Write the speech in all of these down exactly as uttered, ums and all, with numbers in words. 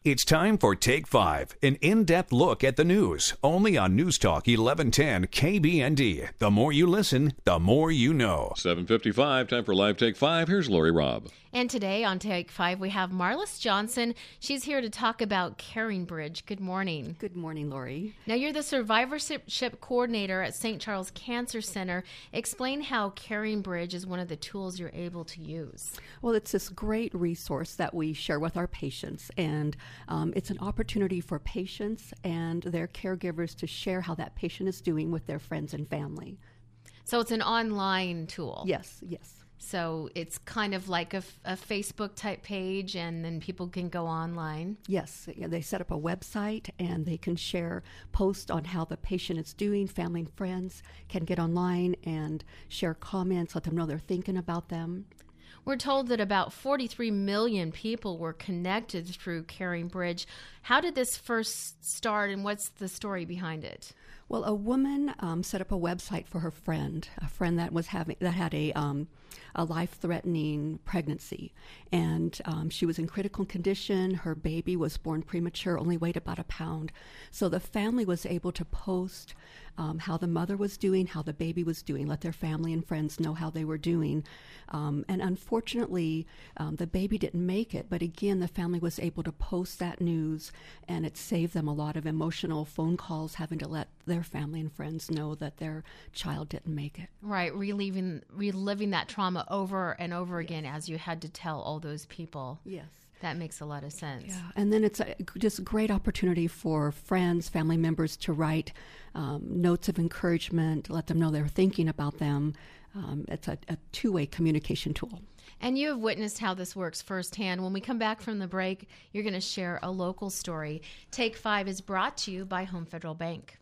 It's time for Take Five, an in-depth look at the news, only on News Talk eleven ten K B N D. The more you listen, the more you know. seven fifty-five, time for Live Take Five. Here's Lori Robb. And today on Take Five, we have Marlis Johnson. She's here to talk about CaringBridge. Good morning. Good morning, Lori. Now, you're the survivorship coordinator at Saint Charles Cancer Center. Explain how CaringBridge is one of the tools you're able to use. Well, it's this great resource that we share with our patients, and um, it's an opportunity for patients and their caregivers to share how that patient is doing with their friends and family. So it's an online tool. Yes, yes. So it's kind of like a, a Facebook type page, and then people can go online. Yes, yeah, they set up a website and they can share posts on how the patient is doing. Family and friends can get online and share comments, let them know they're thinking about them. We're told that about forty-three million people were connected through CaringBridge. How did this first start, and what's the story behind it? Well, a woman um, set up a website for her friend, a friend that was having that had a um, a life-threatening pregnancy, and um, she was in critical condition. Her baby was born premature, only weighed about a pound. So the family was able to post um, how the mother was doing, how the baby was doing, let their family and friends know how they were doing. Um, and unfortunately, um, the baby didn't make it. But again, the family was able to post that news, and it saved them a lot of emotional phone calls, having to let their family and friends know that their child didn't make it. Right, reliving reliving that trauma over and over again as you had to tell all those people. Yes. That makes a lot of sense. Yeah, and then it's a, just a great opportunity for friends, family members to write um, notes of encouragement, let them know they're thinking about them. Um, it's a, a two-way communication tool. And you have witnessed how this works firsthand. When we come back from the break, you're going to share a local story. Take Five is brought to you by Home Federal Bank.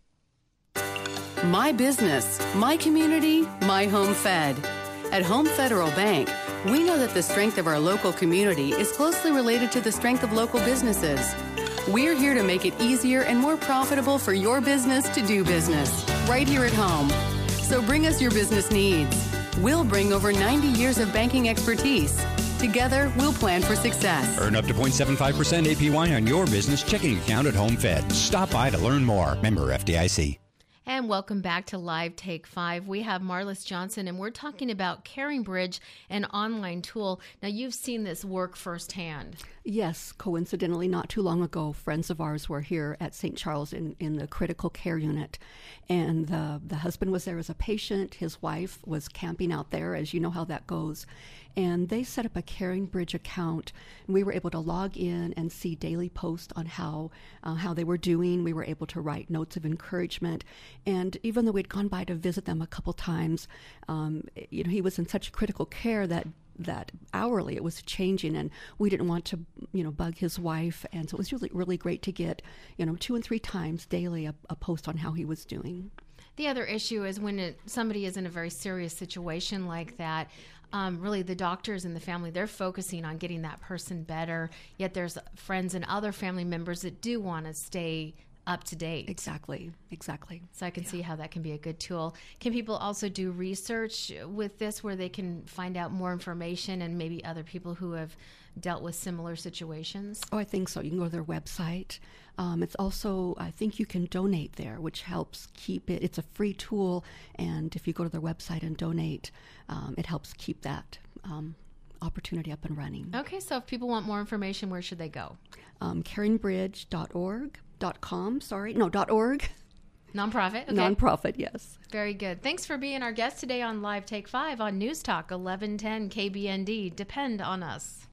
My business, my community, my home fed. At Home Federal Bank, we know that the strength of our local community is closely related to the strength of local businesses. We're here to make it easier and more profitable for your business to do business, right here at home. So bring us your business needs. We'll bring over ninety years of banking expertise. Together, we'll plan for success. Earn up to zero point seven five percent A P Y on your business checking account at Home Fed. Stop by to learn more. Member F D I C. And welcome back to Live Take Five. We have Marlis Johnson, and we're talking about CaringBridge, an online tool. Now, you've seen this work firsthand. Yes, coincidentally, not too long ago, friends of ours were here at Saint Charles in, in the critical care unit, and the, the husband was there as a patient. His wife was camping out there, as you know how that goes, and they set up a CaringBridge account, and we were able to log in and see daily posts on how uh, how they were doing. We were able to write notes of encouragement, and even though we'd gone by to visit them a couple times, um, you know, he was in such critical care that that hourly it was changing, and we didn't want to, you know, bug his wife, and so it was really, really great to get, you know, two and three times daily a, a post on how he was doing. The other issue is when it, somebody is in a very serious situation like that, um, really the doctors and the family, they're focusing on getting that person better, yet there's friends and other family members that do want to stay up to date. Exactly, exactly. So I can yeah. see how that can be a good tool. Can people also do research with this where they can find out more information and maybe other people who have dealt with similar situations? Oh, I think so. You can go to their website. Um, it's also, I think you can donate there, which helps keep it. It's a free tool, and if you go to their website and donate, um, it helps keep that um, opportunity up and running. Okay, so if people want more information, where should they go? Um, caringbridge dot org. Dot com, sorry, no, dot org. Nonprofit, okay. Nonprofit, yes. Very good. Thanks for being our guest today on Live Take Five on News Talk eleven ten K B N D. Depend on us.